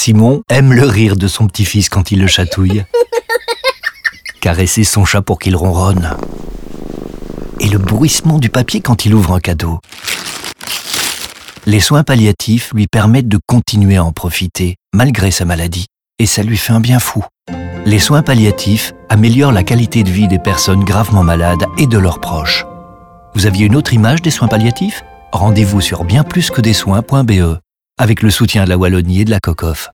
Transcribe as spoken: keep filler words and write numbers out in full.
Simon aime le rire de son petit-fils quand il le chatouille, caresser son chat pour qu'il ronronne, et le bruissement du papier quand il ouvre un cadeau. Les soins palliatifs lui permettent de continuer à en profiter, malgré sa maladie, et ça lui fait un bien fou. Les soins palliatifs améliorent la qualité de vie des personnes gravement malades et de leurs proches. Vous aviez une autre image des soins palliatifs ? Rendez-vous sur bien plus que des soins point b e avec le soutien de la Wallonie et de la COCOF.